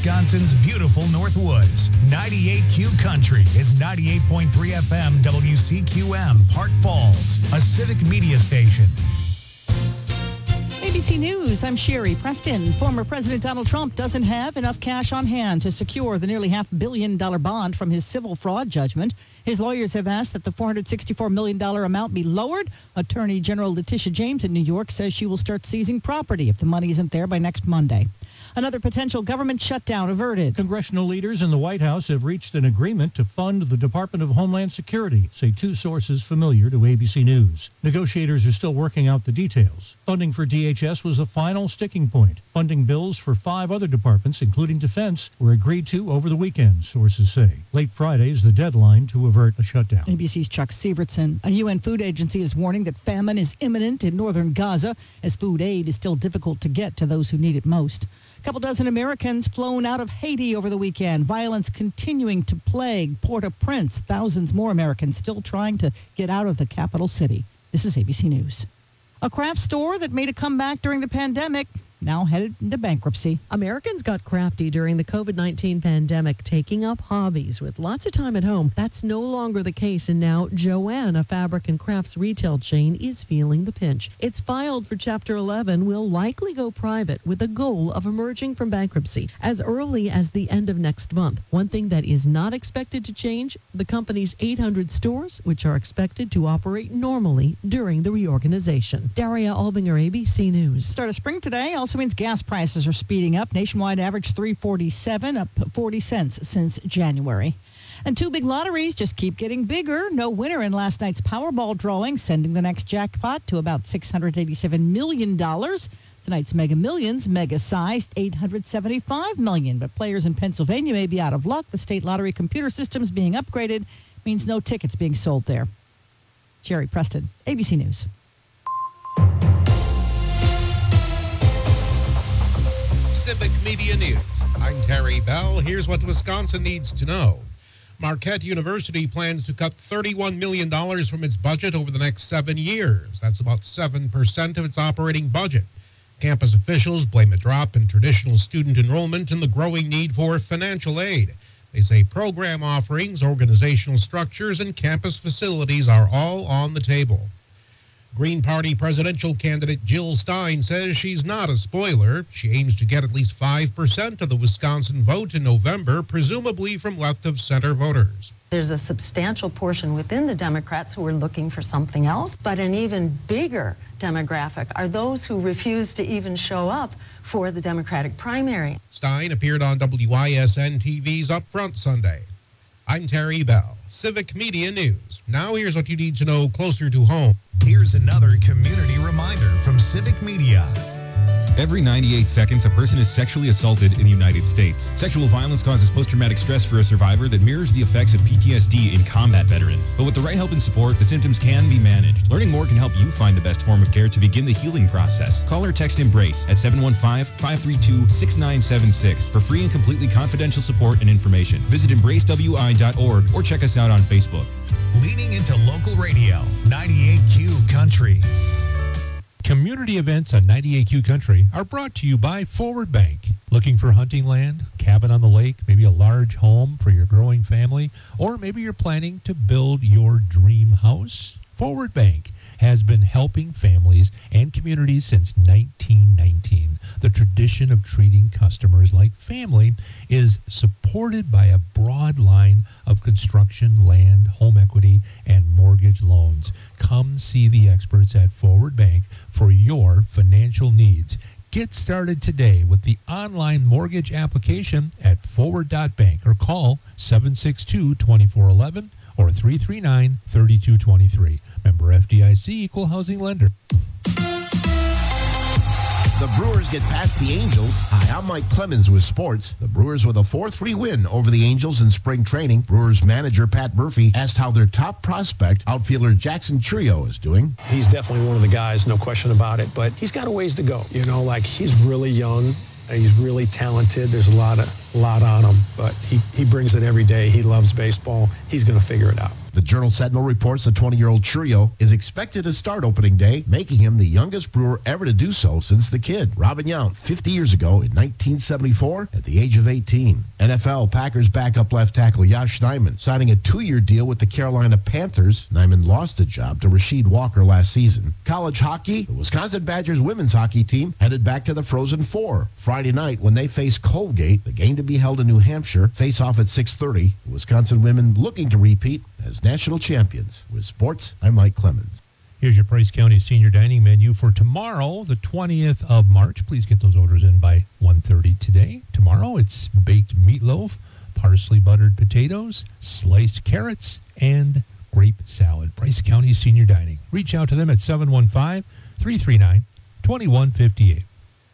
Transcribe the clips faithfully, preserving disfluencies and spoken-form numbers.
Wisconsin's beautiful North Woods. ninety-eight Q Country is ninety-eight point three F M W C Q M, Park Falls, a civic media station. A B C News, I'm Sherry Preston. Former President Donald Trump doesn't have enough cash on hand to secure the nearly half billion dollar bond from his civil fraud judgment. His lawyers have asked that the four hundred sixty-four million dollars amount be lowered. Attorney General Letitia James in New York says she will start seizing property if the money isn't there by next Monday. Another potential government shutdown averted. Congressional leaders in the White House have reached an agreement to fund the Department of Homeland Security, say two sources familiar to A B C News. Negotiators are still working out the details. Funding for D H S was the final sticking point. Funding bills for five other departments, including Defense, were agreed to over the weekend, sources say. Late Friday is the deadline to avert a shutdown. A B C's Chuck Sievertson. A U N food agency is warning that famine is imminent in northern Gaza as food aid is still difficult to get to those who need it most. A couple dozen Americans flown out of Haiti over the weekend. Violence continuing to plague Port-au-Prince. Thousands more Americans still trying to get out of the capital city. This is A B C News. A craft store that made a comeback during the pandemic now headed into bankruptcy. Americans got crafty during the covid nineteen pandemic, taking up hobbies with lots of time at home. That's no longer the case, and now Joann, a fabric and crafts retail chain, is feeling the pinch. It's filed for Chapter eleven, will likely go private with the goal of emerging from bankruptcy as early as the end of next month. One thing that is not expected to change, the company's eight hundred stores, which are expected to operate normally during the reorganization. Daria Albinger, A B C News. Start of spring today also means gas prices are speeding up. Nationwide average three forty-seven, up forty cents since January. And two big lotteries just keep getting bigger. No winner in last night's Powerball drawing, sending the next jackpot to about six hundred eighty-seven million dollars. Tonight's Mega Millions, mega-sized eight hundred seventy-five million dollars. But players in Pennsylvania may be out of luck. The state lottery computer systems being upgraded means no tickets being sold there. Sherry Preston, A B C News. Civic Media News. I'm Terry Bell. Here's what Wisconsin needs to know. Marquette University plans to cut thirty-one million dollars from its budget over the next seven years. That's about seven percent of its operating budget. Campus officials blame a drop in traditional student enrollment and the growing need for financial aid. They say program offerings, organizational structures, and campus facilities are all on the table. Green Party presidential candidate Jill Stein says she's not a spoiler. She aims to get at least five percent of the Wisconsin vote in November, presumably from left-of-center voters. There's a substantial portion within the Democrats who are looking for something else, but an even bigger demographic are those who refuse to even show up for the Democratic primary. Stein appeared on W I S N T V's Up Front Sunday. I'm Terry Bell, Civic Media News. Now here's what you need to know closer to home. Here's another community reminder from Civic Media. Every ninety-eight seconds, a person is sexually assaulted in the United States. Sexual violence causes post-traumatic stress for a survivor that mirrors the effects of P T S D in combat veterans. But with the right help and support, the symptoms can be managed. Learning more can help you find the best form of care to begin the healing process. Call or text EMBRACE at seven one five, five three two, six nine seven six for free and completely confidential support and information. Visit embrace w i dot org or check us out on Facebook. Leaning into local radio, ninety-eight Q Country. Community events on ninety-eight Q Country are brought to you by Forward Bank. Looking for hunting land, cabin on the lake, maybe a large home for your growing family, or maybe you're planning to build your dream house? Forward Bank has been helping families and communities since nineteen nineteen. The tradition of treating customers like family is supported by a broad line of construction, land, home equity, and mortgage loans. Come see the experts at Forward Bank for your financial needs. Get started today with the online mortgage application at forward dot bank or call seven six two, two four one one or three three nine, three two two three. Member F D I C, Equal Housing Lender. The Brewers get past the Angels. Hi, I'm Mike Clemens with sports. The Brewers with a four three win over the Angels in spring training. Brewers manager Pat Murphy asked how their top prospect, outfielder Jackson Trio, is doing. He's definitely one of the guys, no question about it, but he's got a ways to go. You know, like he's really young. He's really talented. There's a lot of lot on him, but he, he brings it every day. He loves baseball. He's going to figure it out. The Journal-Sentinel reports the twenty-year-old Churio is expected to start opening day, making him the youngest Brewer ever to do so since the kid, Robin Yount, fifty years ago in nineteen seventy-four at the age of eighteen. N F L Packers backup left tackle Josh Nijman signing a two-year deal with the Carolina Panthers. Nijman lost the job to Rasheed Walker last season. College hockey, the Wisconsin Badgers women's hockey team headed back to the Frozen Four Friday night when they face Colgate. The game to be held in New Hampshire. Face off at six thirty. The Wisconsin women looking to repeat as national champions. With sports, I'm Mike Clemens. Here's your Price County Senior Dining menu for tomorrow, the twentieth of March. Please get those orders in by one thirty today. Tomorrow, it's baked meatloaf, parsley buttered potatoes, sliced carrots, and grape salad. Price County Senior Dining. Reach out to them at seven one five, three three nine, two one five eight.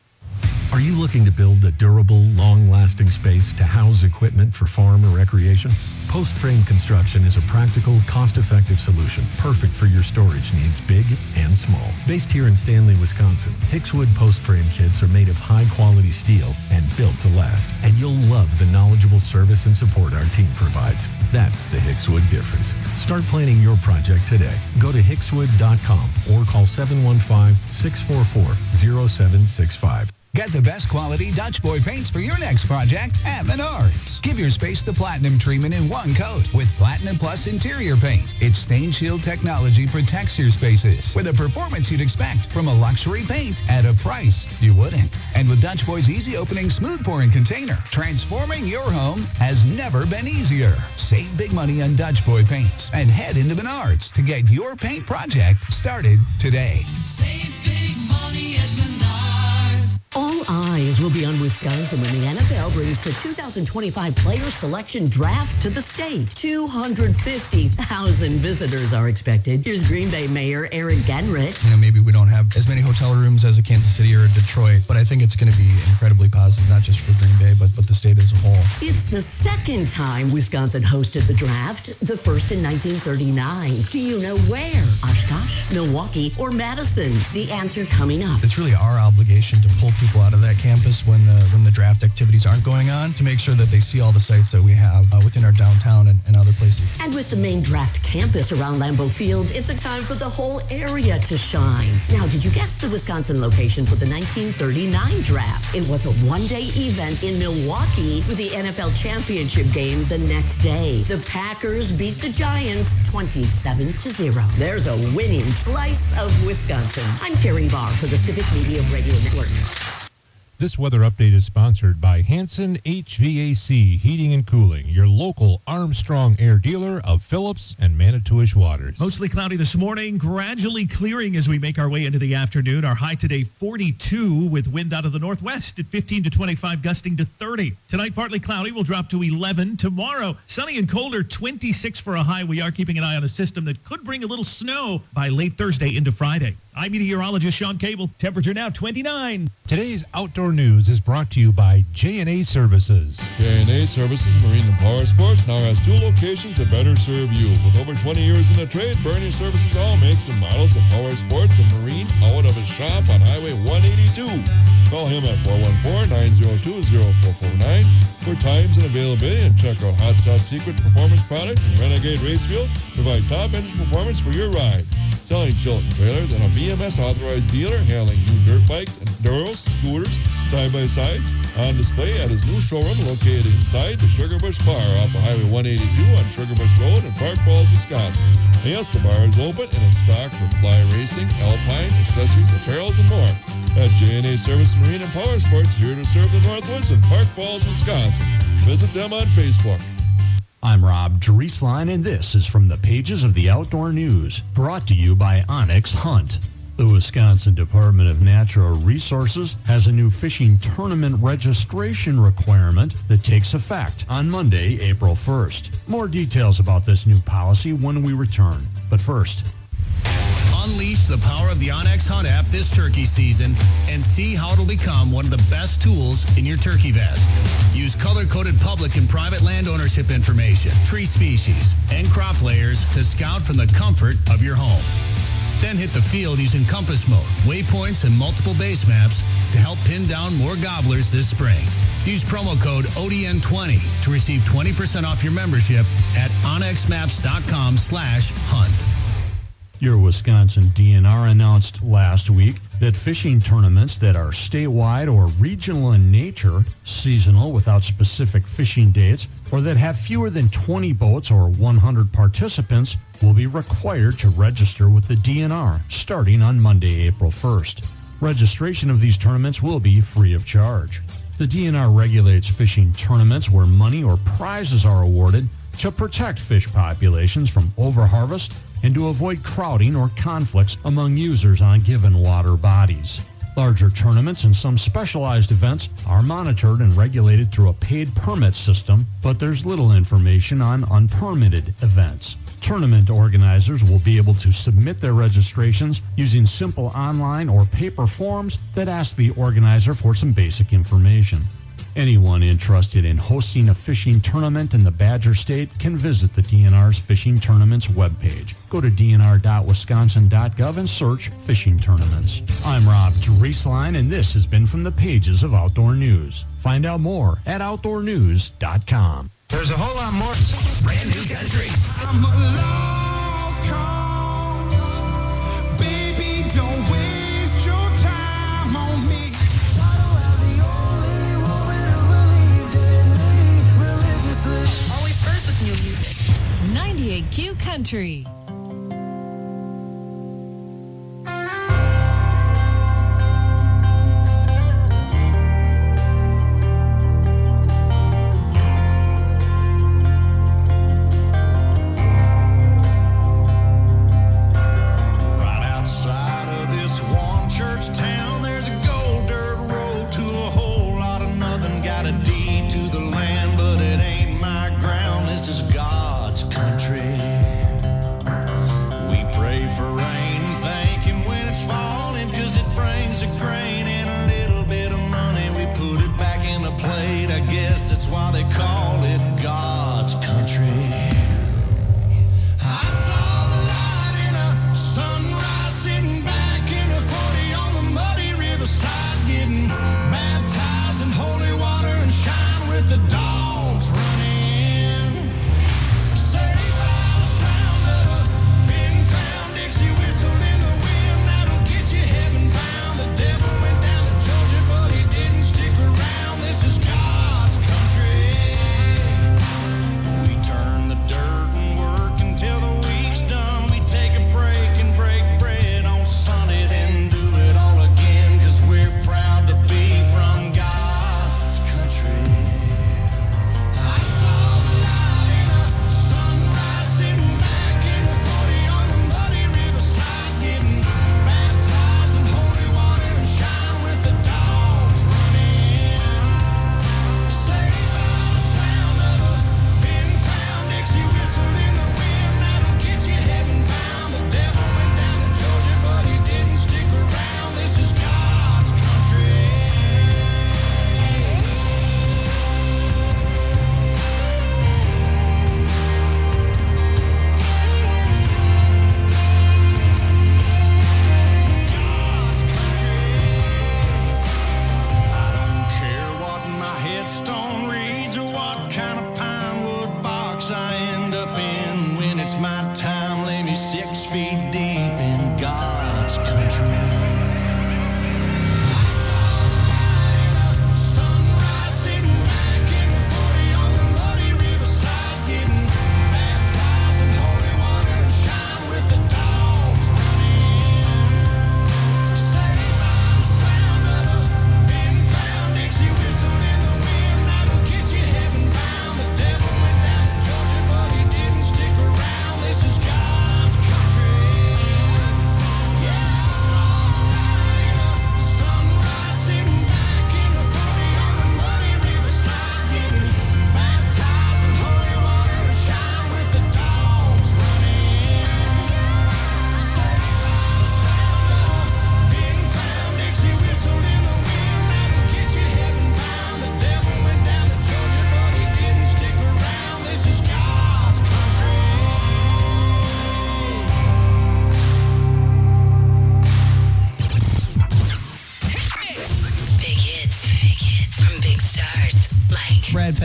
Are you looking to build a durable, long-lasting space to house equipment for farm or recreation? Post Frame Construction is a practical, cost-effective solution, perfect for your storage needs, big and small. Based here in Stanley, Wisconsin, Hickswood Post Frame kits are made of high-quality steel and built to last. And you'll love the knowledgeable service and support our team provides. That's the Hickswood difference. Start planning your project today. Go to hickswood dot com or call seven one five, six four four, zero seven six five. Get the best quality Dutch Boy paints for your next project at Menards. Give your space the platinum treatment in one coat with Platinum Plus interior paint. Its stain shield technology protects your spaces with a performance you'd expect from a luxury paint at a price you wouldn't. And with Dutch Boy's easy opening, smooth pouring container, transforming your home has never been easier. Save big money on Dutch Boy paints and head into Menards to get your paint project started today. Save big money at Menards. All eyes will be on Wisconsin when the N F L brings the two thousand twenty-five Player Selection Draft to the state. two hundred fifty thousand visitors are expected. Here's Green Bay Mayor Eric Genrich. You know, maybe we don't have as many hotel rooms as a Kansas City or a Detroit, but I think it's going to be incredibly positive, not just for Green Bay, but, but the state as a whole. It's the second time Wisconsin hosted the draft, the first in nineteen thirty-nine. Do you know where? Oshkosh, Milwaukee, or Madison? The answer coming up. It's really our obligation to pull people out of that campus when the when the draft activities aren't going on to make sure that they see all the sites that we have uh, within our downtown and, and other places. And with the main draft campus around Lambeau Field, it's a time for the whole area to shine. Now, did you guess the Wisconsin location for the nineteen thirty-nine draft? It was a one-day event in Milwaukee with the N F L championship game the next day. The Packers beat the Giants twenty-seven to zero. There's a winning slice of Wisconsin. I'm Terry Barr for the Civic Media Radio Network. This weather update is sponsored by Hanson H V A C Heating and Cooling, your local Armstrong Air dealer of Phillips and Manitowish Waters. Mostly cloudy this morning, gradually clearing as we make our way into the afternoon. Our high today, forty-two, with wind out of the northwest at fifteen to twenty-five, gusting to thirty. Tonight, partly cloudy, will drop to eleven. Tomorrow, sunny and colder, twenty-six for a high. We are keeping an eye on a system that could bring a little snow by late Thursday into Friday. I'm meteorologist Sean Cable. Temperature now twenty-nine. Today's outdoor news is brought to you by J and A Services. J and A Services Marine and Power Sports now has two locations to better serve you. With over twenty years in the trade, Bernie Services all makes and models of power sports and marine out of his shop on Highway one eighty-two. Call him at four one four, nine zero two, zero four four nine for times and availability, and check out Hot Shot Secret Performance Products and Renegade Racefield. Provide top engine performance for your ride. Selling Chilton trailers and a B M S authorized dealer handling new dirt bikes, enduros, scooters, side-by-sides on display at his new showroom located inside the Sugar Bush Bar off of Highway one eighty-two on Sugar Bush Road in Park Falls, Wisconsin. And yes, the bar is open and in stock for fly racing, alpine, accessories, apparels, and more. At J and A Service Marine and Power Sports, here to serve the Northwoods in Park Falls, Wisconsin. Visit them on Facebook. I'm Rob Drieslein, and this is from the pages of the Outdoor News, brought to you by Onyx Hunt. The Wisconsin Department of Natural Resources has a new fishing tournament registration requirement that takes effect on Monday, April first. More details about this new policy when we return. But first, unleash the power of the Onyx Hunt app this turkey season and see how it'll become one of the best tools in your turkey vest. Use color-coded public and private land ownership information, tree species, and crop layers to scout from the comfort of your home. Then hit the field using compass mode, waypoints, and multiple base maps to help pin down more gobblers this spring. Use promo code O D N twenty to receive twenty percent off your membership at onxmaps.com slash hunt. Your Wisconsin D N R announced last week that fishing tournaments that are statewide or regional in nature, seasonal without specific fishing dates, or that have fewer than twenty boats or one hundred participants will be required to register with the D N R starting on Monday, April first. Registration of these tournaments will be free of charge. The D N R regulates fishing tournaments where money or prizes are awarded to protect fish populations from overharvest and to avoid crowding or conflicts among users on given water bodies. Larger tournaments and some specialized events are monitored and regulated through a paid permit system, but there's little information on unpermitted events. Tournament organizers will be able to submit their registrations using simple online or paper forms that ask the organizer for some basic information. Anyone interested in hosting a fishing tournament in the Badger State can visit the D N R's Fishing Tournaments webpage. Go to d n r dot wisconsin dot gov and search Fishing Tournaments. I'm Rob Drieslein, and this has been From the Pages of Outdoor News. Find out more at outdoor news dot com. There's a whole lot more. Brand new country. I'm a lost cause. Baby, don't waste your time on me. Always first with new music. ninety-eight Q Country. This is God's country.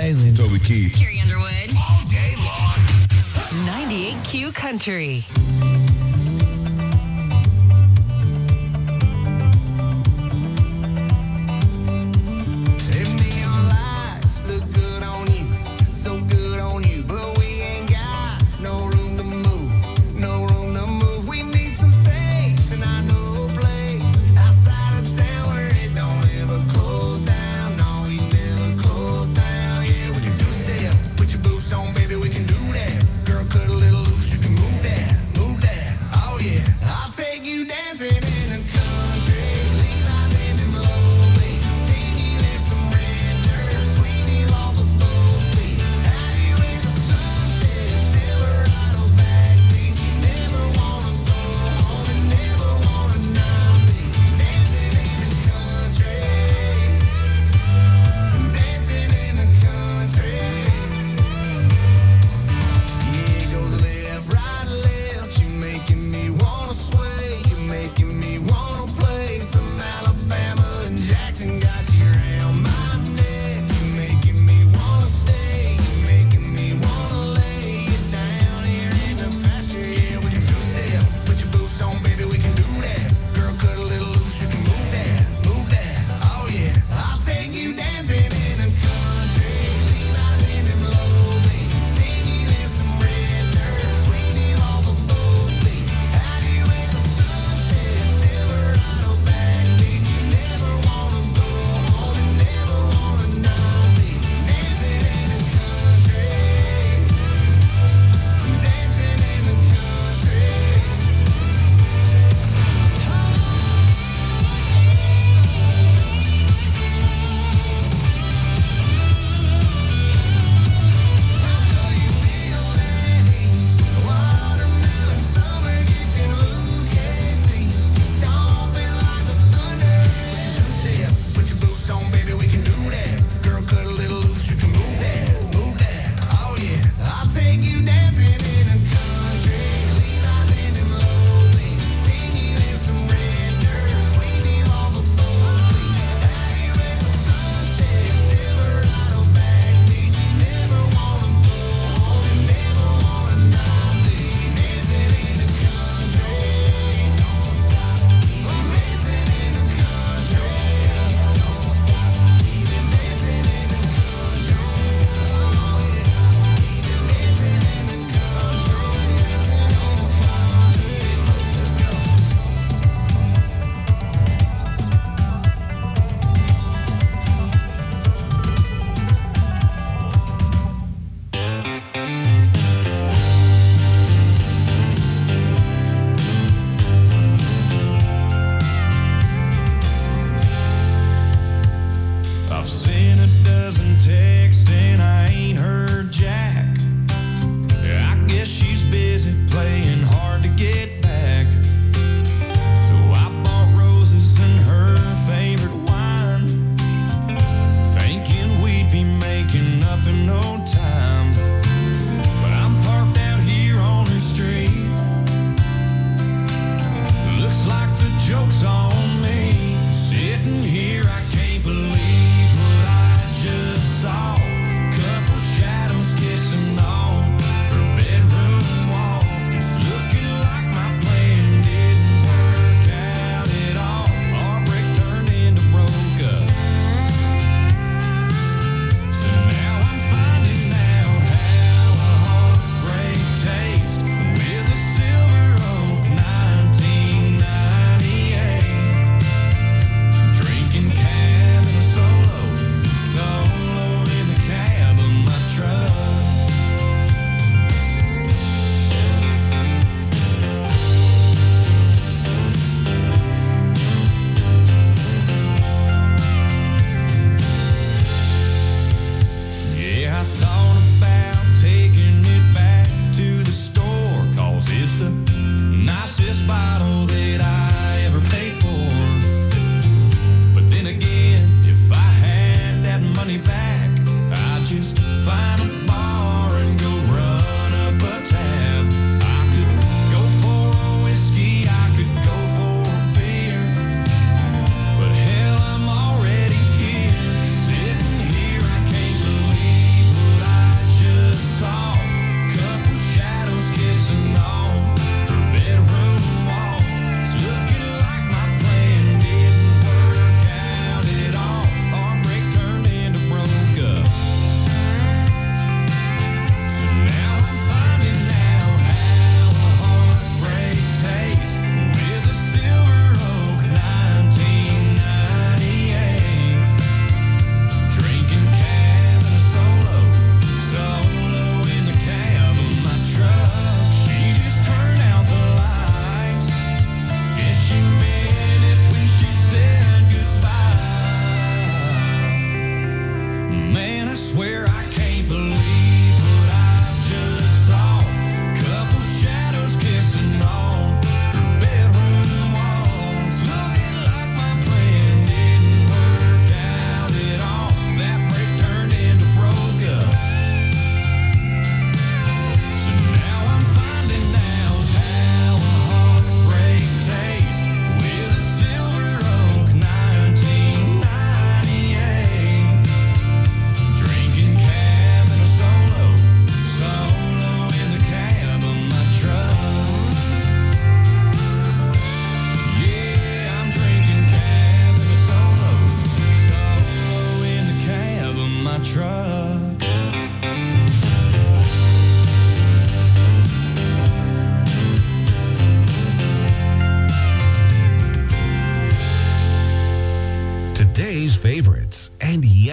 Bailey. Toby Keith. Carrie Underwood. All day long. ninety-eight Q Country. Put your boots on, baby, we can do that. Girl, cut a little loose, you can move that, move that.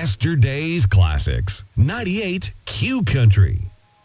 Yesterday's classics. ninety-eight Q Country.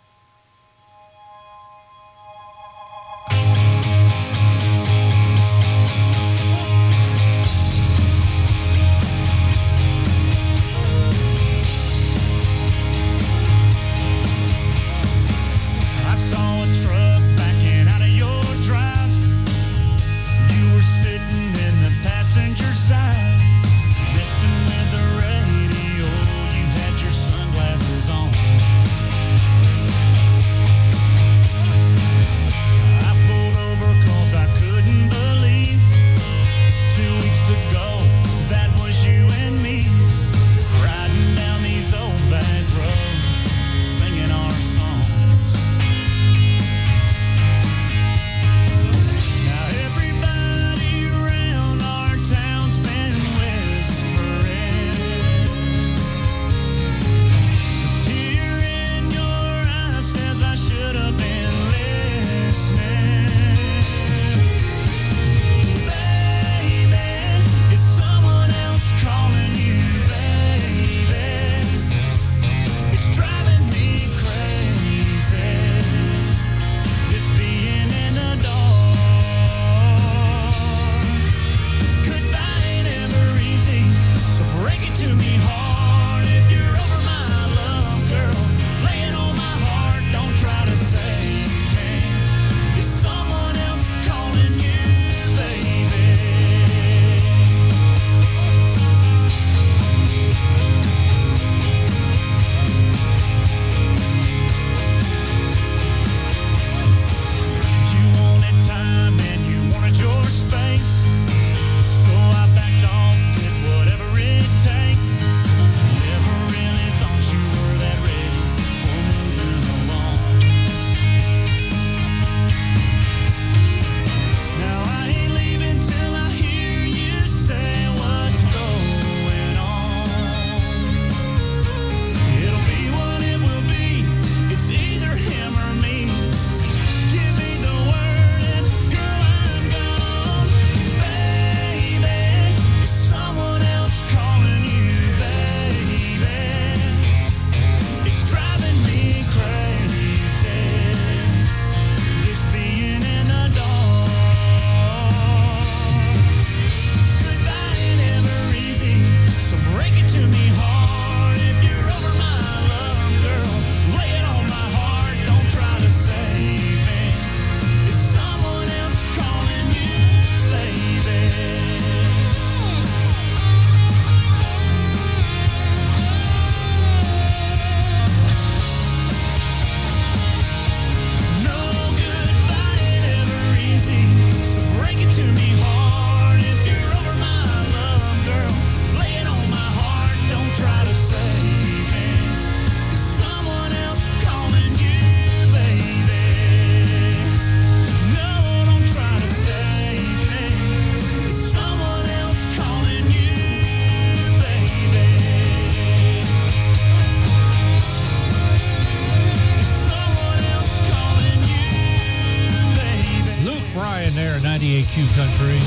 ninety-eight Q Country.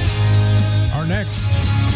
Our next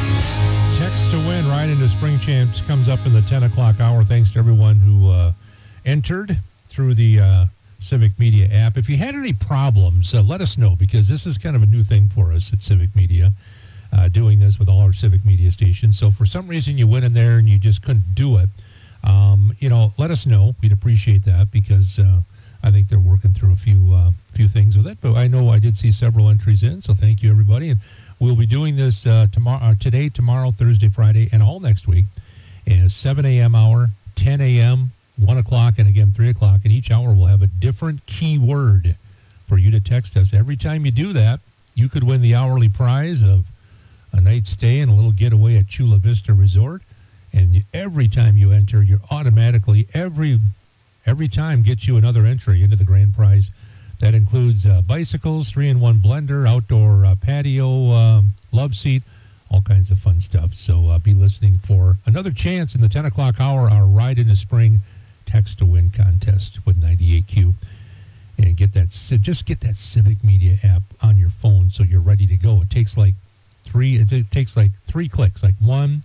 text to win right into Spring Champs comes up in the ten o'clock hour. Thanks to everyone who uh, entered through the uh, Civic Media app. If you had any problems, uh, let us know, because this is kind of a new thing for us at Civic Media, uh, doing this with all our Civic Media stations. So for some reason you went in there and you just couldn't do it, um, you know, let us know. We'd appreciate that, because uh, I think they're working through a few uh, few things with it. But I know I did see several entries in, so thank you, everybody. And we'll be doing this uh, tomorrow, uh, today, tomorrow, Thursday, Friday, and all next week. Is seven a.m. hour, ten a.m., one o'clock, and again three o'clock. And each hour will have a different keyword for you to text us. Every time you do that, you could win the hourly prize of a night stay and a little getaway at Chula Vista Resort. And every time you enter, you're automatically, every every time gets you another entry into the grand prize. That includes uh, bicycles, three-in-one blender, outdoor uh, patio, um, love seat, all kinds of fun stuff. So uh, be listening for another chance in the ten o'clock hour, our Ride into Spring Text to Win contest with ninety-eight Q. And get that, just get that Civic Media app on your phone so you're ready to go. It takes like three, it takes like three clicks, like one,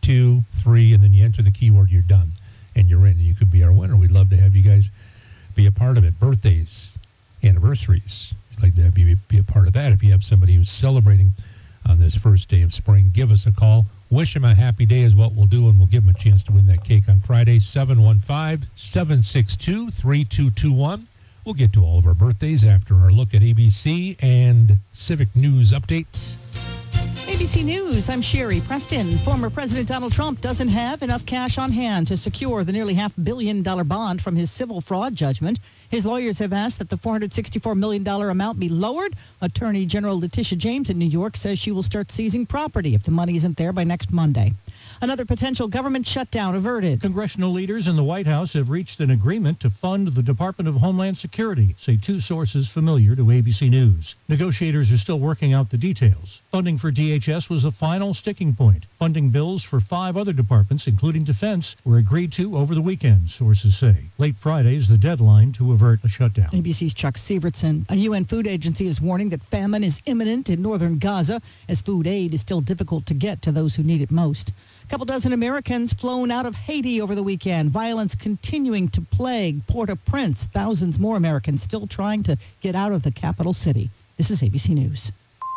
two, three, and then you enter the keyword, you're done, and you're in, and you could be our winner. We'd love to have you guys be a part of it. Birthdays, anniversaries, we'd like to have you be a part of that. If you have somebody who's celebrating on this first day of spring, give us a call. Wish them a happy day is what we'll do, and we'll give them a chance to win that cake on Friday. seven one five, seven six two, three two two one. We'll get to all of our birthdays after our look at A B C and Civic News updates. A B C News, I'm Sherry Preston. Former President Donald Trump doesn't have enough cash on hand to secure the nearly half billion dollar bond from his civil fraud judgment. His lawyers have asked that the four hundred sixty-four million dollars amount be lowered. Attorney General Letitia James in New York says she will start seizing property if the money isn't there by next Monday. Another potential government shutdown averted. Congressional leaders in the White House have reached an agreement to fund the Department of Homeland Security, say two sources familiar to A B C News. Negotiators are still working out the details. Funding for D H S was a final sticking point. Funding bills for five other departments, including Defense, were agreed to over the weekend, sources say. Late Friday is the deadline to avert a shutdown. A B C's Chuck Sievertson. A U N food agency is warning that famine is imminent in northern Gaza as food aid is still difficult to get to those who need it most. A couple dozen Americans flown out of Haiti over the weekend. Violence continuing to plague Port-au-Prince. Thousands more Americans still trying to get out of the capital city. This is A B C News.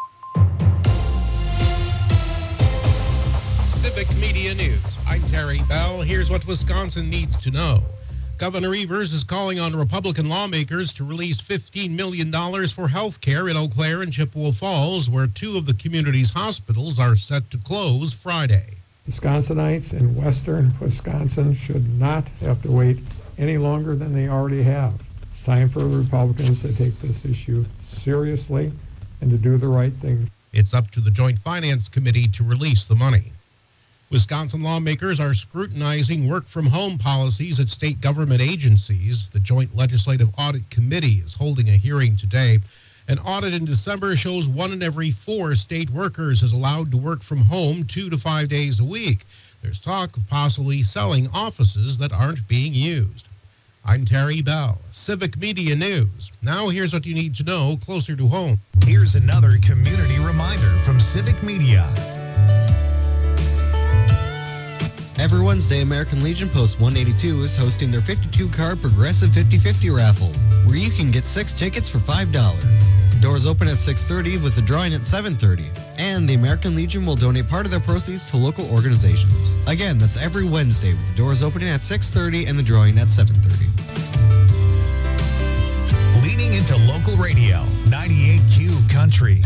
Civic Media News. I'm Terry Bell. Here's what Wisconsin needs to know. Governor Evers is calling on Republican lawmakers to release fifteen million dollars for health care in Eau Claire and Chippewa Falls, where two of the community's hospitals are set to close Friday. Wisconsinites in western Wisconsin should not have to wait any longer than they already have. It's time for Republicans to take this issue seriously and to do the right thing. It's up to the Joint Finance Committee to release the money. Wisconsin lawmakers are scrutinizing work-from-home policies at state government agencies. The Joint Legislative Audit Committee is holding a hearing today. An audit in December shows one in every four state workers is allowed to work from home two to five days a week. There's talk of possibly selling offices that aren't being used. I'm Terry Bell, Civic Media News. Now here's what you need to know closer to home. Here's another community reminder from Civic Media. Every Wednesday, American Legion Post one eighty-two is hosting their fifty-two card Progressive fifty fifty raffle, where you can get six tickets for five dollars. Doors open at six thirty with the drawing at seven thirty. And the American Legion will donate part of their proceeds to local organizations. Again, that's every Wednesday with the doors opening at six thirty and the drawing at seven thirty. Leading into local radio, ninety-eight Q Country.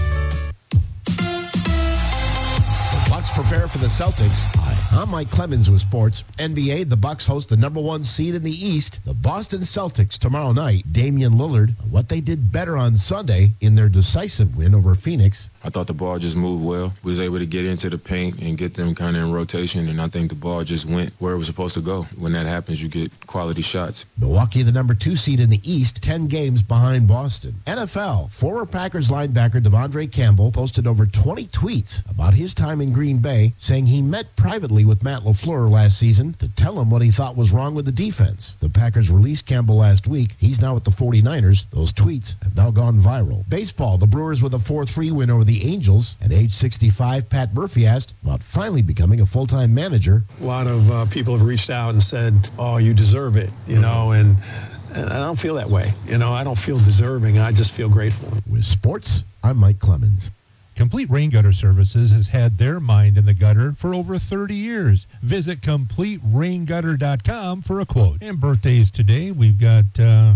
Bucks prepare for the Celtics. Hi, I'm Mike Clemens with sports. N B A, the Bucks host the number one seed in the East, the Boston Celtics, tomorrow night. Damian Lillard, what they did better on Sunday in their decisive win over Phoenix. I thought the ball just moved well. We was able to get into the paint and get them kind of in rotation, and I think the ball just went where it was supposed to go. When that happens, you get quality shots. Milwaukee, the number two seed in the East, ten games behind Boston. N F L, former Packers linebacker Devondre Campbell posted over twenty tweets about his time in Green Bay, saying he met privately with Matt LaFleur last season to tell him what he thought was wrong with the defense. The Packers released Campbell last week. He's now with the forty-niners. Those tweets have now gone viral. Baseball, the Brewers with a four three win over the Angels. At age sixty-five, Pat Murphy asked about finally becoming a full-time manager. A lot of uh, people have reached out and said, oh, you deserve it, you know, and, and I don't feel that way. You know, I don't feel deserving. I just feel grateful. With sports, I'm Mike Clemens. Complete Rain Gutter Services has had their mind in the gutter for over thirty years. Visit complete rain gutter dot com for a quote. And birthdays today, we've got, uh,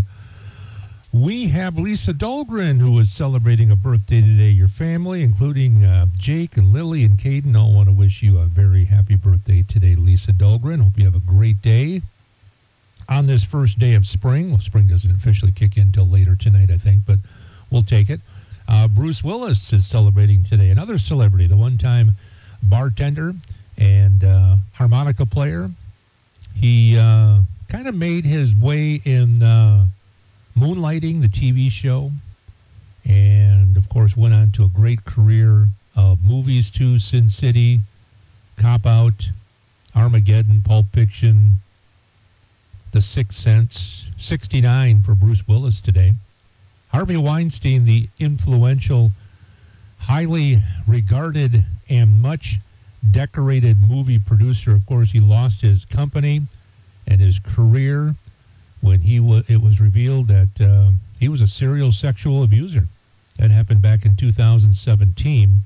we have Lisa Dahlgren, who is celebrating a birthday today. Your family, including uh, Jake and Lily and Caden, all want to wish you a very happy birthday today, Lisa Dahlgren. Hope you have a great day on this first day of spring. Well, spring doesn't officially kick in until later tonight, I think, but we'll take it. Uh, Bruce Willis is celebrating today. Another celebrity, the one-time bartender and uh, harmonica player. He uh, kind of made his way in uh, Moonlighting, the T V show, and, of course, went on to a great career of movies, too. Sin City, Cop Out, Armageddon, Pulp Fiction, The Sixth Sense. sixty-nine for Bruce Willis today. Harvey Weinstein, the influential, highly regarded, and much decorated movie producer. Of course, he lost his company and his career when he was. It was revealed that uh, he was a serial sexual abuser. That happened back in two thousand seventeen.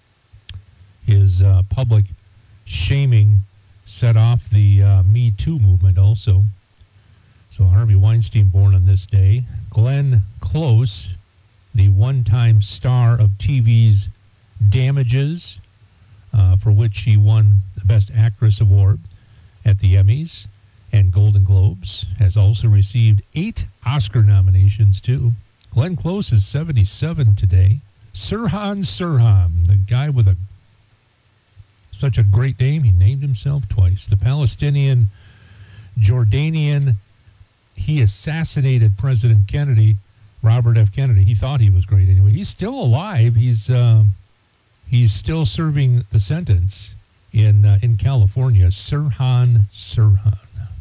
His uh, public shaming set off the uh, Me Too movement also. So Harvey Weinstein born on this day. Glenn Close, the one-time star of T V's Damages, uh, for which she won the Best Actress Award at the Emmys and Golden Globes, has also received eight Oscar nominations, too. Glenn Close is seventy-seven today. Sirhan Sirhan, the guy with a such a great name, he named himself twice. The Palestinian, Jordanian, he assassinated President Kennedy, Robert F. Kennedy. He thought he was great anyway. He's still alive. He's um, he's still serving the sentence in uh, in California. Sirhan Sirhan.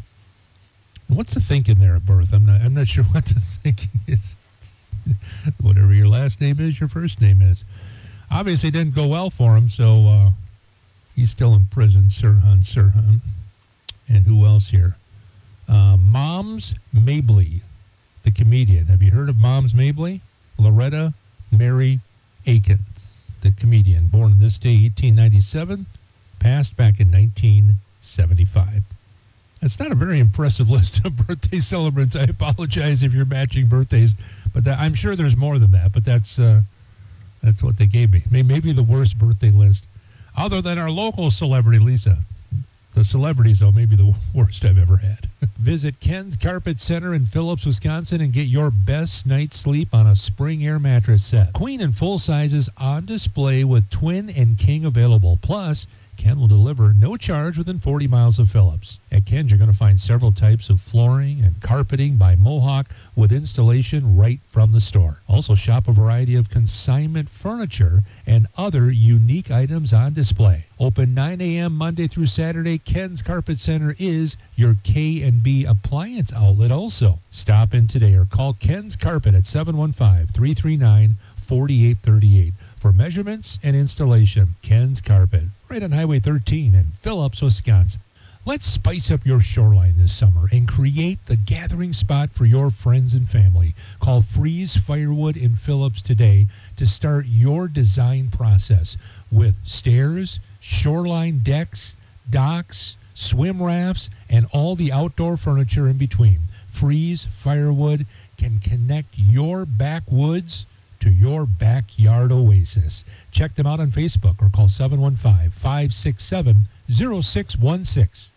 What's the thinking there at birth? I'm not I'm not sure what the thinking is. Whatever your last name is, your first name is. Obviously, it didn't go well for him, so uh, he's still in prison. Sirhan Sirhan. And who else here? Uh, Moms Mabley, the comedian. Have you heard of Moms Mabley? Loretta Mary Akins, the comedian, born on this day, eighteen ninety-seven, passed back in nineteen seventy-five. That's not a very impressive list of birthday celebrants. I apologize if you're matching birthdays, but that, I'm sure there's more than that, but that's uh, that's what they gave me. Maybe the worst birthday list, other than our local celebrity, Lisa. The celebrities, though, may be the worst I've ever had. Visit Ken's Carpet Center in Phillips, Wisconsin, and get your best night's sleep on a Spring Air mattress set. Queen and full sizes on display with twin and king available. Plus, Ken will deliver no charge within forty miles of Phillips. At Ken's, you're going to find several types of flooring and carpeting by Mohawk with installation right from the store. Also, shop a variety of consignment furniture and other unique items on display. Open nine a.m. Monday through Saturday, Ken's Carpet Center is your K and B appliance outlet also. Stop in today or call Ken's Carpet at seven one five, three three nine, four eight three eight for measurements and installation. Ken's Carpet, right on Highway thirteen in Phillips, Wisconsin. Let's spice up your shoreline this summer and create the gathering spot for your friends and family. Call Freeze Firewood in Phillips today to start your design process with stairs, shoreline decks, docks, swim rafts, and all the outdoor furniture in between. Freeze Firewood can connect your backwoods to your backyard oasis. Check them out on Facebook or call seven one five, five six seven, zero six one six.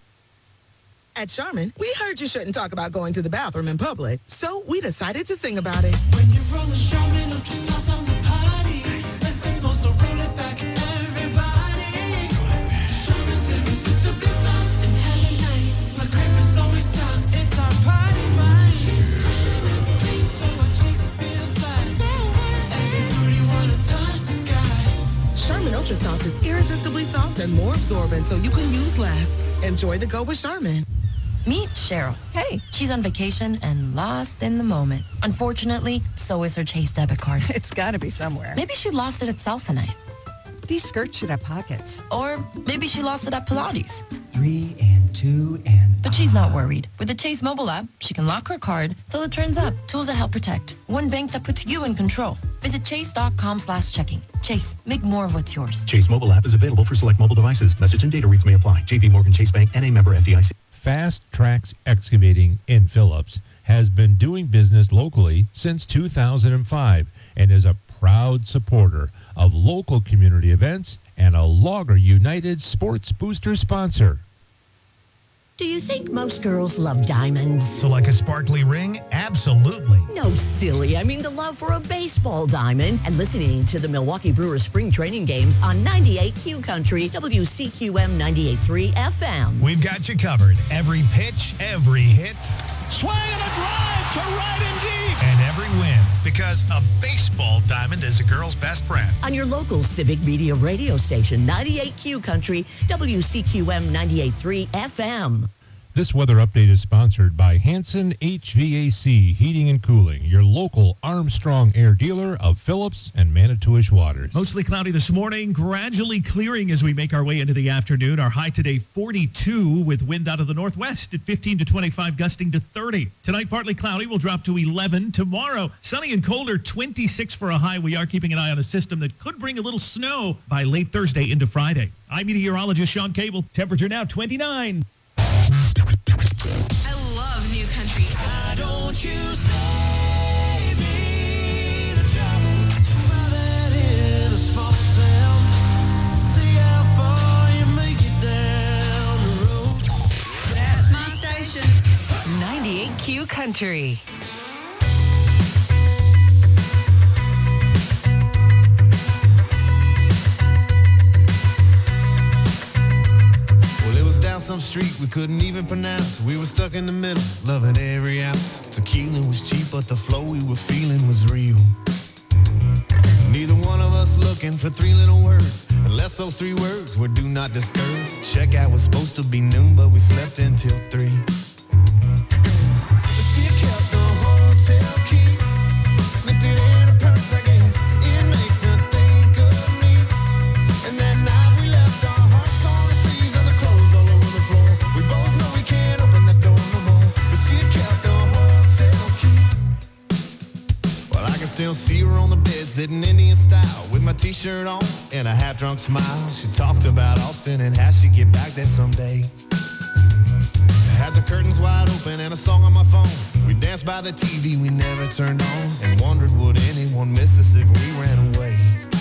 At Charmin, we heard you shouldn't talk about going to the bathroom in public, so we decided to sing about it. When you're rolling Charmin, don't you knock on the party. This is supposed to roll it back, everybody. Charmin's irresistibly soft and hella nice. My crepe is always soft, it's our party vibe. So our chicks feel fly. Everybody wanna touch the sky. Charmin Ultra Soft is irresistibly soft and more absorbent, so you can use less. Enjoy the go with Charmin. Meet Cheryl. Hey. She's on vacation and lost in the moment. Unfortunately, so is her Chase debit card. It's got to be somewhere. Maybe she lost it at salsa night. These skirts should have pockets. Or maybe she lost it at Pilates. Three and two and... But she's not worried. With the Chase mobile app, she can lock her card till it turns up. Tools that help protect. One bank that puts you in control. Visit chase.com slash checking. Chase, make more of what's yours. Chase mobile app is available for select mobile devices. Message and data rates may apply. J P Morgan Chase Bank, N A member F D I C. Fast Tracks Excavating in Phillips has been doing business locally since two thousand five and is a proud supporter of local community events and a Logger United Sports Booster sponsor. Do you think most girls love diamonds? So like a sparkly ring? Absolutely. No, silly. I mean the love for a baseball diamond. And listening to the Milwaukee Brewers spring training games on ninety-eight Q Country, W C Q M ninety-eight point three F M. We've got you covered. Every pitch, every hit. Swing and a drive to right and deep. And every win. Because a baseball diamond is a girl's best friend. On your local Civic Media radio station, ninety-eight Q Country, W C Q M ninety-eight point three F M. This weather update is sponsored by Hanson H V A C Heating and Cooling, your local Armstrong Air dealer of Phillips and Manitowish Waters. Mostly cloudy this morning, gradually clearing as we make our way into the afternoon. Our high today, forty-two, with wind out of the northwest at fifteen to twenty-five, gusting to thirty. Tonight, partly cloudy, will drop to eleven. Tomorrow, sunny and colder, twenty-six for a high. We are keeping an eye on a system that could bring a little snow by late Thursday into Friday. I'm meteorologist Sean Cable. Temperature now twenty-nine. I love new country. Why don't you save me the trouble? Rather hit a small town. See how far you make it down the road. That's my station. ninety-eight Q Country. Some street we couldn't even pronounce. We were stuck in the middle, loving every ounce. Tequila was cheap, but the flow we were feeling was real. Neither one of us looking for three little words, unless those three words were do not disturb. Checkout was supposed to be noon, but we slept until three. She kept the hotel key, slipped it in her purse, I guess. It makes her think of me. And that night we left our hearts on the sleeves of the clothes all over the floor. We both know we can't open the door no more, but she kept the hotel key. Well, I can still see her on the bed, sitting Indian style, with my t-shirt on and a half-drunk smile. She talked about Austin and how she'd get back there someday. Had the curtains wide open and a song on my phone. We danced by the T V we never turned on, and wondered would anyone miss us if we ran away.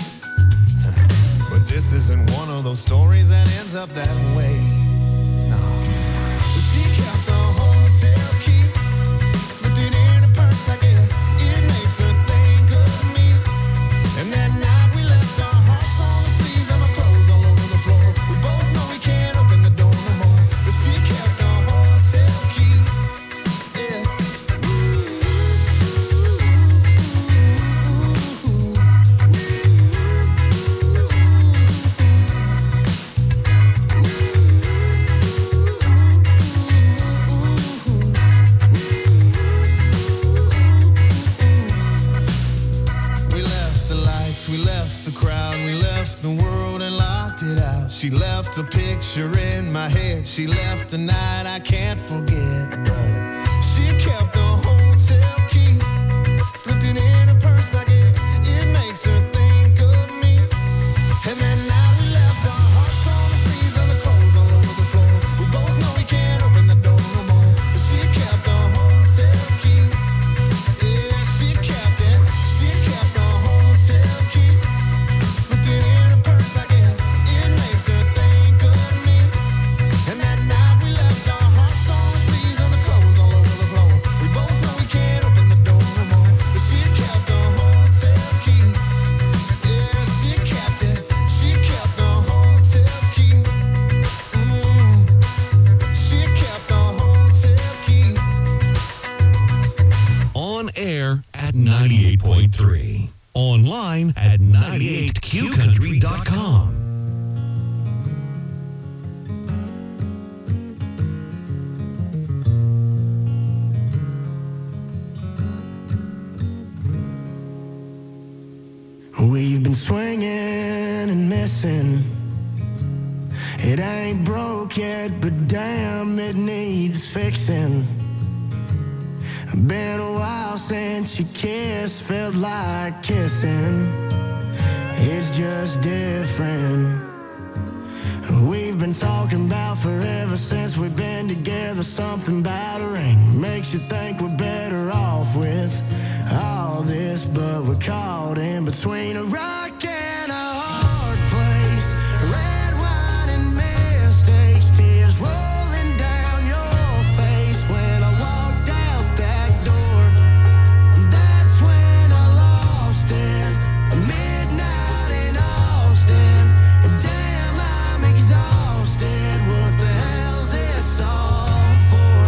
But this isn't one of those stories that ends up that way. No. She kept the hotel key, slipped it in her purse, I guess. It makes her think of me. And that night we left our hearts on the sleeves of our clothes all over the floor. We both know we can't open the door no more, but she kept the hotel key. Yeah. We left the lights, we left the crowd, we left the world and locked it out. She left a picture in my head, she left a night I can't forget. But she kept the hotel key, slipped it in her purse, I guess. It makes her think of me. And that night we left our hearts on the sleeves of the clothes all over the floor. We both know we can't open the door no more, but she kept the hotel key. Yeah, she kept it. She kept the hotel key, slipped it in her purse, I guess. It makes her think of me. And that night we left our hearts on the sleeves of the clothes all over the floor. We both know we can't open the door no more, but she kept the hotel key. Yeah, she kept it. She kept the hotel key. Mm. She kept the hotel key. On air at ninety-eight point three. Online at ninety-eight q country dot com. We've been swinging and missing. It ain't broke yet, but damn, it needs fixing. Been a while since you kissed, felt like kissing. It's just different. We've been talking about forever since we've been together. Something about a ring makes you think we're better off with all this, but we're caught in between a rock and a hard place. Red wine and mistakes, tears rolling down your face. When I walked out that door, that's when I lost it. Midnight in Austin, damn, I'm exhausted. What the hell's this all for?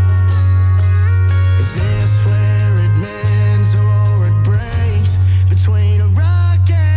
Is this where it mends or it breaks? Between a rock and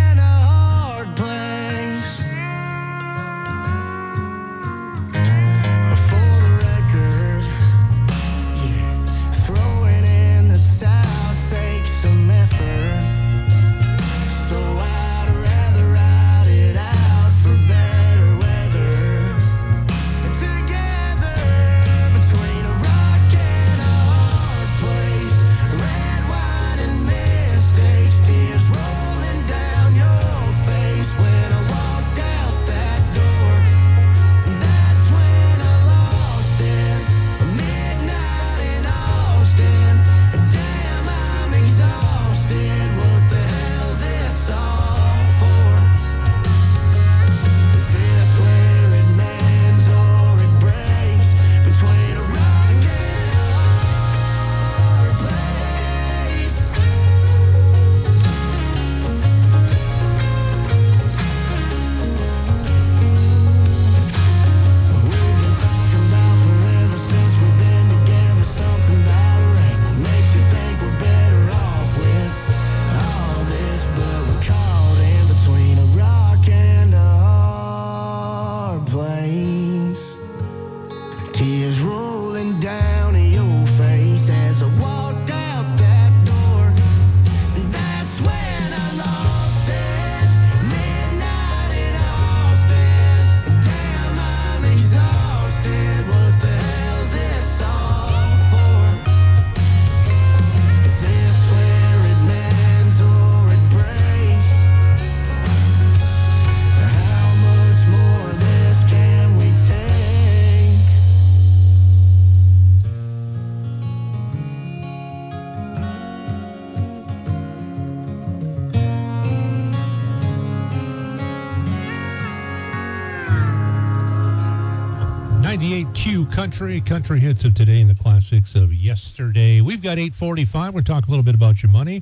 ninety-eight Q Country, country hits of today and the classics of yesterday. We've got eight forty-five. We'll talk a little bit about your money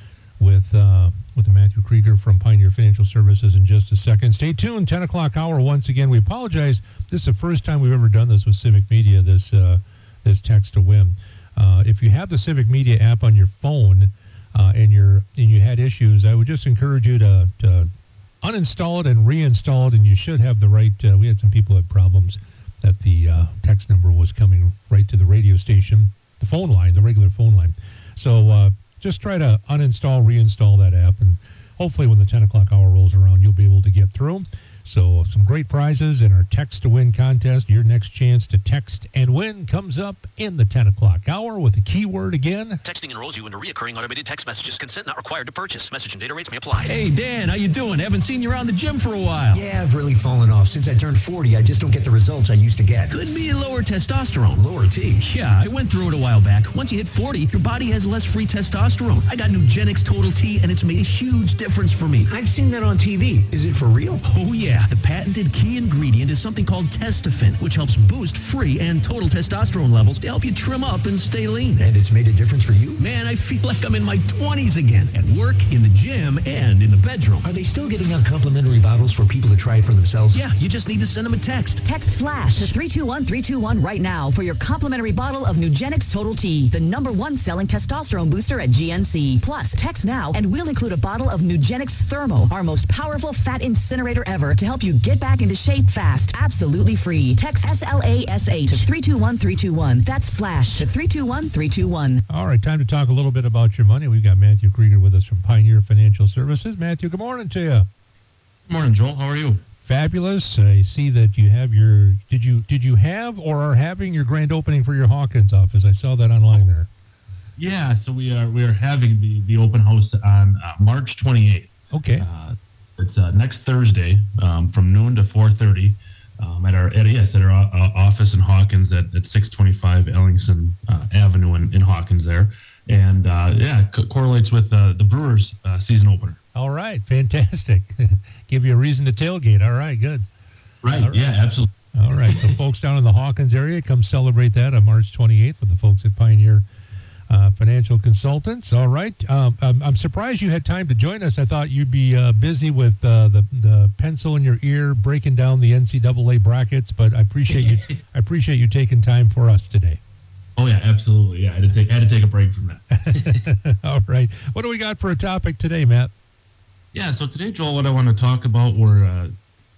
with uh, with Matthew Krieger from Pioneer Financial Services in just a second. Stay tuned. ten o'clock hour once again. We apologize. This is the first time we've ever done this with Civic Media, this, uh, this text to win. Uh, if you have the Civic Media app on your phone uh, and, you're, and you had issues, I would just encourage you to, to uninstall it and reinstall it, and you should have the right. Uh, we had some people who had problems that the uh, text number was coming right to the radio station, the phone line, the regular phone line. So uh, just try to uninstall, reinstall that app, and hopefully when the ten o'clock hour rolls around, you'll be able to get through. So some great prizes in our Text to Win contest. Your next chance to text and win comes up in the ten o'clock hour with a keyword again. Texting enrolls you into reoccurring automated text messages. Consent not required to purchase. Message and data rates may apply. Hey, Dan, how you doing? Haven't seen you around the gym for a while. Yeah, I've really fallen off. Since I turned forty, I just don't get the results I used to get. Could be lower testosterone. Lower T. Yeah, I went through it a while back. Once you hit forty, your body has less free testosterone. I got Nugenix Total T, and it's made a huge difference for me. I've seen that on T V. Is it for real? Oh, yeah. The patented key ingredient is something called Testofen, which helps boost free and total testosterone levels to help you trim up and stay lean. And it's made a difference for you? Man, I feel like I'm in my twenties again, at work, in the gym, and in the bedroom. Are they still giving out complimentary bottles for people to try it for themselves? Yeah, you just need to send them a text. Text FLASH to three two one three two one right now for your complimentary bottle of Nugenix Total T, the number one selling testosterone booster at G N C. Plus, text now and we'll include a bottle of Nugenix Thermo, our most powerful fat incinerator ever, to help you get back into shape fast, absolutely free. Text S L A S H to three two one three two one. That's slash to three two one three two one. All right, time to talk a little bit about your money. We've got Matthew Krieger with us from Pioneer Financial Services. Matthew, good morning to you. Good morning, Joel. How are you? Fabulous. I see that you have your, did you did you have or are having your grand opening for your Hawkins office? I saw that online there. Yeah, so we are we are having the, the open house on uh, March twenty-eighth. Okay. Uh, it's uh, next Thursday um, from noon to four thirty. Um, at our at, yes at our uh, office in Hawkins at, at six twenty-five Ellingson uh, Avenue in, in Hawkins there, and uh, yeah, co- correlates with uh, the Brewers uh, season opener. All right, fantastic. Give you a reason to tailgate. All right, good. Right, All right. yeah, absolutely. All right, so folks down in the Hawkins area, come celebrate that on March twenty-eighth with the folks at Pioneer uh, Financial Consultants. All right, um, I'm, I'm surprised you had time to join us. I thought you'd be uh, busy with uh, the the pencil in your ear, breaking down the N C double A brackets. But I appreciate you. I appreciate you taking time for us today. Oh yeah, absolutely. Yeah, I had to take I had to take a break from that. All right, what do we got for a topic today, Matt? Yeah, so today, Joel, what I want to talk about were uh,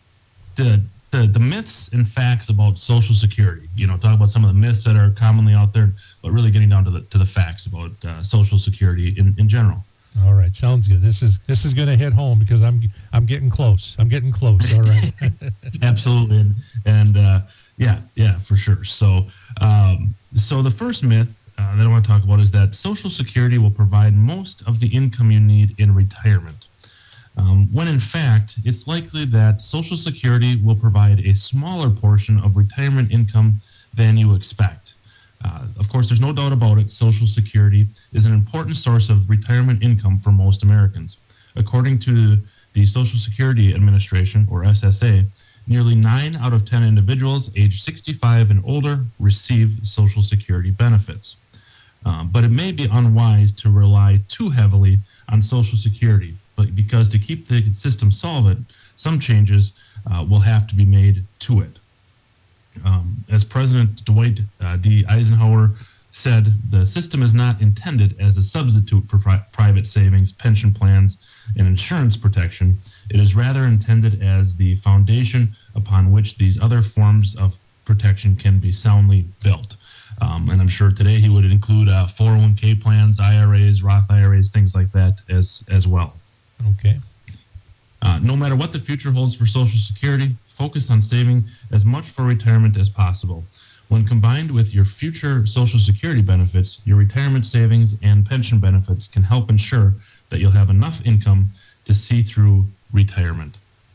the, the the myths and facts about Social Security. You know, talk about some of the myths that are commonly out there, but really getting down to the to the facts about uh, Social Security in, in general. All right, sounds good. This is this is going to hit home because I'm I'm getting close. I'm getting close. All right. Absolutely, and, and uh, yeah, yeah, for sure. So, um, so the first myth uh, that I want to talk about is that Social Security will provide most of the income you need in retirement. Um, when in fact, it's likely that Social Security will provide a smaller portion of retirement income than you expect. Uh, of course, there's no doubt about it, Social Security is an important source of retirement income for most Americans. According to the Social Security Administration, or S S A, nearly nine out of ten individuals aged sixty-five and older receive Social Security benefits. Um, but it may be unwise to rely too heavily on Social Security, but because to keep the system solvent, some changes uh, will have to be made to it. Um, as President Dwight uh, D. Eisenhower said, the system is not intended as a substitute for pri- private savings, pension plans, and insurance protection. It is rather intended as the foundation upon which these other forms of protection can be soundly built. Um, and I'm sure today he would include uh, four oh one k plans, I R As, Roth I R As, things like that as, as well. Okay. Uh, no matter what the future holds for Social Security, focus on saving as much for retirement as possible. When combined with your future Social Security benefits, your retirement savings and pension benefits can help ensure that you'll have enough income to see through retirement.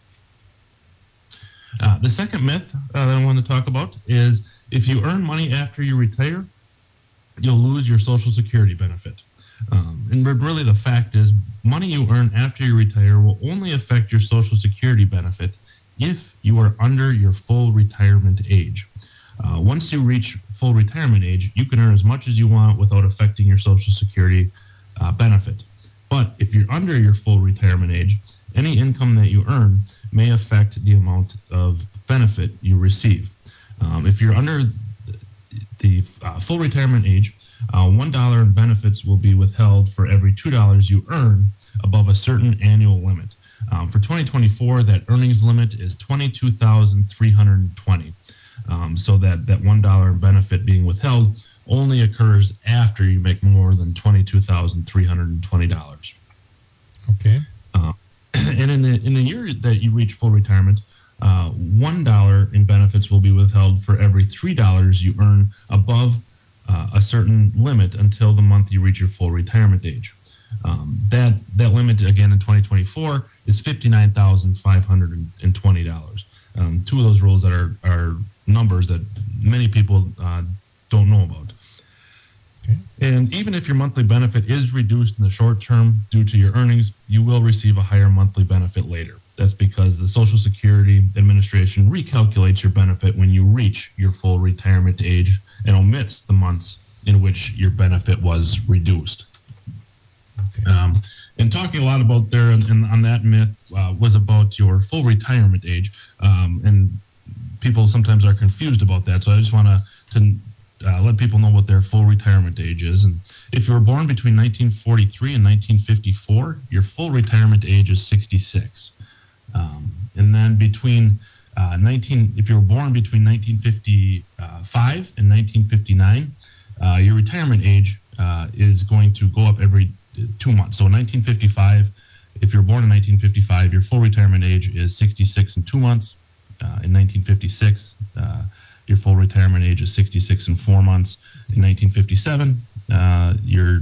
Uh, the second myth uh, that I want to talk about is if you earn money after you retire, you'll lose your Social Security benefit. Um, and really the fact is money you earn after you retire will only affect your Social Security benefit if you are under your full retirement age. Uh, once you reach full retirement age, you can earn as much as you want without affecting your Social Security uh, benefit. But if you're under your full retirement age, any income that you earn may affect the amount of benefit you receive. Um, if you're under the uh, full retirement age, uh, one dollar in benefits will be withheld for every two dollars you earn above a certain annual limit. Um, for twenty twenty-four, that earnings limit is twenty-two thousand three hundred twenty dollars. Um, so that, that one dollar in benefit being withheld only occurs after you make more than twenty-two thousand three hundred twenty dollars. Okay. Uh, and in the in the year that you reach full retirement, uh, one dollar in benefits will be withheld for every three dollars you earn above uh, a certain limit until the month you reach your full retirement age. Um, that that limit again in twenty twenty-four is fifty-nine thousand five hundred twenty dollars. Um, two of those rules that are are numbers that many people uh, don't know about. Okay. And even if your monthly benefit is reduced in the short term due to your earnings, you will receive a higher monthly benefit later. That's because the Social Security Administration recalculates your benefit when you reach your full retirement age and omits the months in which your benefit was reduced. Okay. Um, and talking a lot about there and, and on that myth uh, was about your full retirement age. Um, and people sometimes are confused about that. So I just want to to uh, let people know what their full retirement age is. And if you were born between nineteen forty-three and nineteen fifty-four, your full retirement age is sixty-six. Um, and then between uh, nineteen, if you were born between nineteen fifty-five and nineteen fifty-nine, uh, your retirement age uh, is going to go up every two months. So in nineteen fifty-five, if you're born in nineteen fifty-five, your full retirement age is sixty-six and two months. Uh, in nineteen fifty-six, uh, your full retirement age is sixty-six and four months. In nineteen fifty-seven, uh, your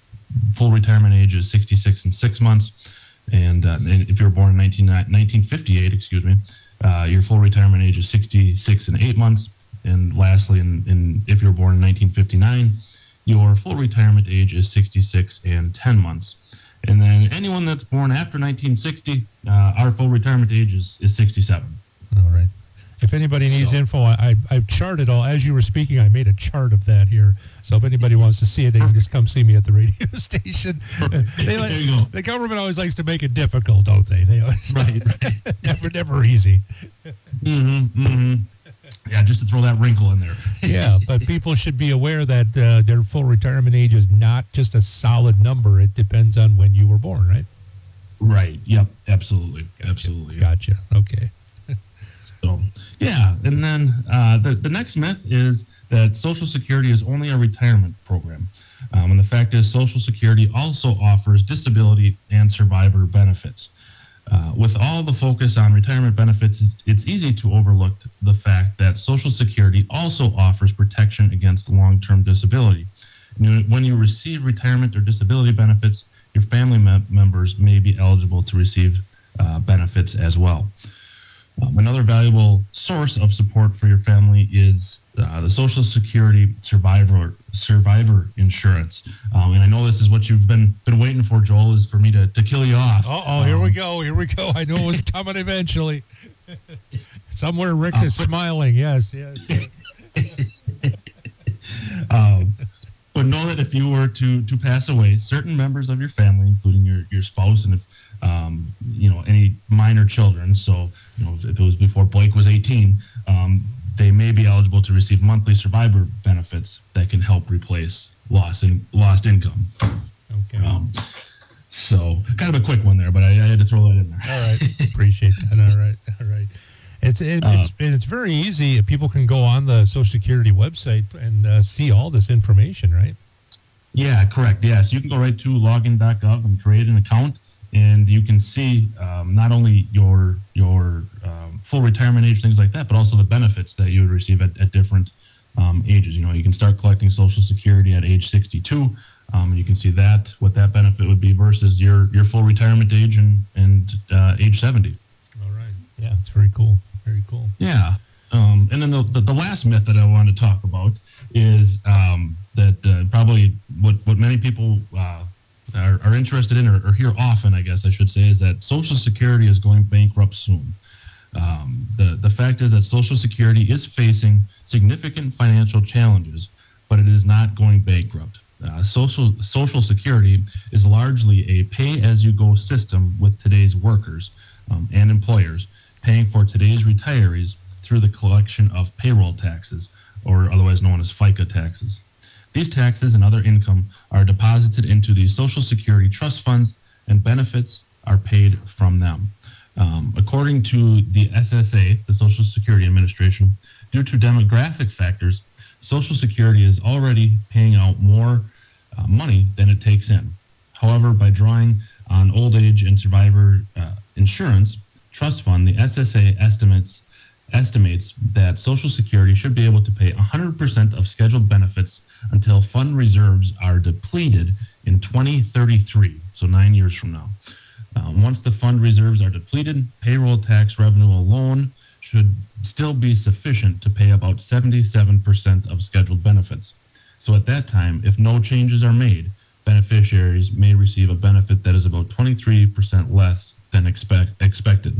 full retirement age is sixty-six and six months. And, uh, and if you were born in nineteen fifty-eight, excuse me, uh, your full retirement age is sixty-six and eight months. And lastly, in, in if you were born in nineteen fifty-nine, your full retirement age is sixty-six and ten months. And then anyone that's born after nineteen sixty, uh, our full retirement age is, is sixty-seven. All right. If anybody needs So- info, I, I, I've charted all, as you were speaking, I made a chart of that here. So if anybody wants to see it, they can just come see me at the radio station. They like, There you go. the government always likes to make it difficult, don't they? They always, Right, right. never, never easy. Mm-hmm, mm-hmm. Yeah, just to throw that wrinkle in there. Yeah, but people should be aware that uh, their full retirement age is not just a solid number. It depends on when you were born, right? Right. Yep. Absolutely. Absolutely. Gotcha. Okay. So, yeah. And then uh, the, the next myth is that Social Security is only a retirement program. Um, and the fact is, Social Security also offers disability and survivor benefits. Uh, with all the focus on retirement benefits, it's, it's easy to overlook the fact that Social Security also offers protection against long-term disability. You know, when you receive retirement or disability benefits, your family mem- members may be eligible to receive uh, benefits as well. Um, another valuable source of support for your family is uh, the Social Security Survivor Survivor Insurance. Um, and I know this is what you've been been waiting for, Joel, is for me to, to kill you off. Oh, oh, here we go. Here we go. I knew it was coming eventually. Somewhere Rick Uh, is smiling. Yes, yes. yes. Um, but know that if you were to to pass away, certain members of your family, including your, your spouse and if um, you know any minor children, so you know if, if it was before Blake was eighteen, um, they may be eligible to receive monthly survivor benefits that can help replace lost in lost income. Okay. Um, so kind of a quick one there, but I, I had to throw that in there. All right. Appreciate that. All right. All right. It's it, Uh, it's and it's very easy. People can go on the Social Security website and uh, see all this information, right? Yeah, correct. Yeah, so you can go right to login dot gov and create an account, and you can see um, not only your your um, full retirement age, things like that, but also the benefits that you would receive at, at different um, ages. You know, you can start collecting Social Security at age sixty-two, um, and you can see that what that benefit would be versus your your full retirement age and and uh, age seventy. All right. Yeah, it's very cool. Very cool. Yeah. Um, and then the, the, the last myth that I wanted to talk about is um, that uh, probably what, what many people uh, are, are interested in or, or hear often, I guess I should say, is that Social Security is going bankrupt soon. Um, the, the fact is that Social Security is facing significant financial challenges, but it is not going bankrupt. Uh, social, Social Security is largely a pay-as-you-go system with today's workers um, and employers, paying for today's retirees through the collection of payroll taxes, or otherwise known as FICA taxes. These taxes and other income are deposited into the Social Security trust funds, and benefits are paid from them. Um, according to the S S A, the Social Security Administration, due to demographic factors, Social Security is already paying out more uh, money than it takes in. However, by drawing on old age and survivor uh, insurance trust fund, the S S A estimates estimates that Social Security should be able to pay one hundred percent of scheduled benefits until fund reserves are depleted in twenty thirty-three, so nine years from now. Um, once the fund reserves are depleted, payroll tax revenue alone should still be sufficient to pay about seventy-seven percent of scheduled benefits. So at that time, if no changes are made, beneficiaries may receive a benefit that is about twenty-three percent less than expect, expected.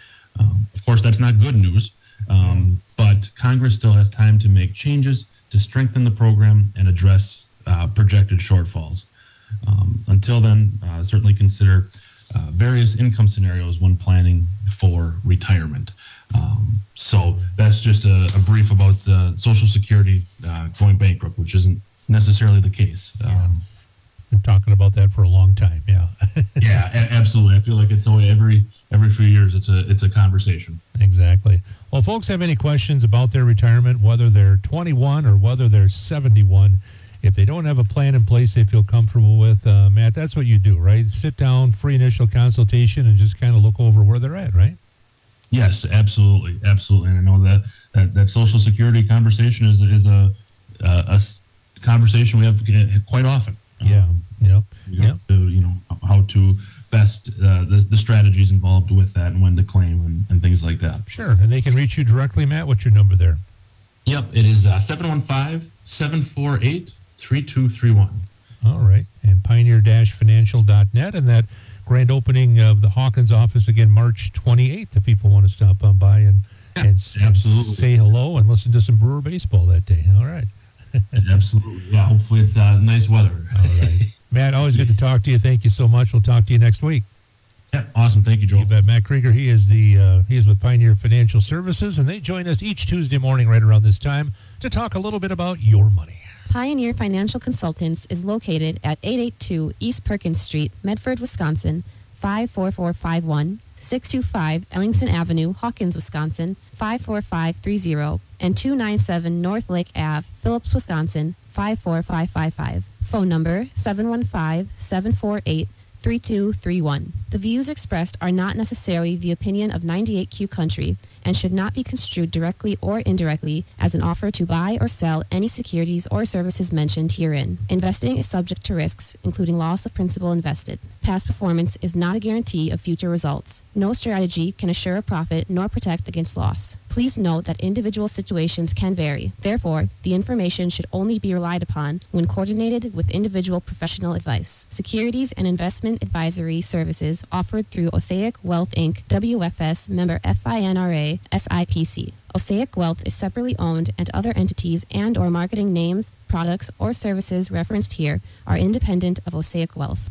Um, of course, that's not good news, um, but Congress still has time to make changes to strengthen the program and address uh, projected shortfalls. Um, until then, uh, certainly consider uh, various income scenarios when planning for retirement. Um, so that's just a, a brief about the Social Security uh, going bankrupt, which isn't necessarily the case. Um, Been talking about that for a long time. Yeah. yeah, a- absolutely. I feel like it's only every every few years it's a it's a conversation. Exactly. Well, folks have any questions about their retirement, whether they're twenty-one or whether they're seventy-one, if they don't have a plan in place they feel comfortable with, uh, Matt, that's what you do, right? Sit down, free initial consultation, and just kind of look over where they're at, right? Yes, absolutely, absolutely. And I know that that, that Social Security conversation is is a, a, a s- conversation we have quite often. Yeah. Um, Yep. You know, Yep. to, you know how to best uh, the the strategies involved with that and when to claim and, and things like that. Sure. And they can reach you directly, Matt. What's your number there? Yep, it is uh, seven one five, seven four eight, three two three one. All right. And pioneer dash financial dot net, and that grand opening of the Hawkins office again March twenty-eighth if people want to stop on by and, and, and absolutely. say hello and listen to some Brewer baseball that day. All right. Absolutely. Yeah, hopefully it's uh, nice weather. All right. Matt, always good to talk to you. Thank you so much. We'll talk to you next week. Yeah, awesome. Thank you, Joel. You bet. Matt Krieger, he is the uh, he is with Pioneer Financial Services, and they join us each Tuesday morning right around this time to talk a little bit about your money. Pioneer Financial Consultants is located at eight eighty-two East Perkins Street, Medford, Wisconsin, five four four five one, six two five Ellingson Avenue, Hawkins, Wisconsin, five four five three zero, and two ninety-seven North Lake Avenue, Phillips, Wisconsin, five four five five five. Phone number seven one five, seven four eight, three two three one. The views expressed are not necessarily the opinion of ninety-eight Q Country and should not be construed directly or indirectly as an offer to buy or sell any securities or services mentioned herein. Investing is subject to risks, including loss of principal invested. Past performance is not a guarantee of future results. No strategy can assure a profit nor protect against loss. Please note that individual situations can vary. Therefore, the information should only be relied upon when coordinated with individual professional advice. Securities and investment advisory services offered through Osaic Wealth Incorporated, W F S, member FINRA, S I P C. Osaic Wealth is separately owned, and other entities and or marketing names, products, or services referenced here are independent of Osaic Wealth.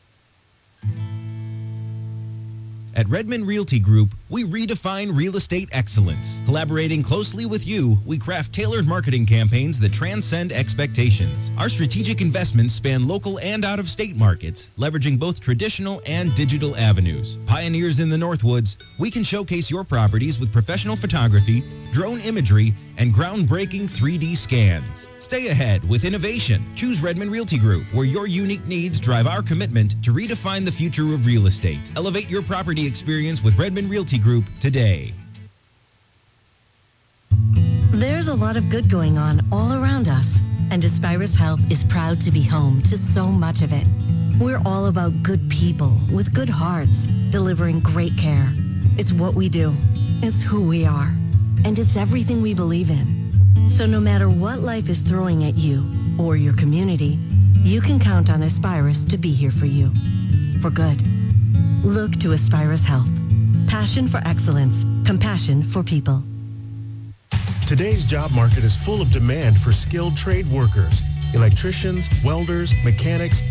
At Redmond Realty Group, we redefine real estate excellence. Collaborating closely with you, we craft tailored marketing campaigns that transcend expectations. Our strategic investments span local and out-of-state markets, leveraging both traditional and digital avenues. Pioneers in the Northwoods, we can showcase your properties with professional photography, drone imagery, and groundbreaking three D scans. Stay ahead with innovation. Choose Redmond Realty Group, where your unique needs drive our commitment to redefine the future of real estate. Elevate your property experience with Redmond Realty Group today. There's a lot of good going on all around us, and Aspirus Health is proud to be home to so much of it. We're all about good people with good hearts, delivering great care. It's what we do. It's who we are. And it's everything we believe in. So no matter what life is throwing at you or your community, you can count on Aspirus to be here for you. For good. Look to Aspirus Health. Passion for excellence. Compassion for people. Today's job market is full of demand for skilled trade workers, electricians, welders, mechanics,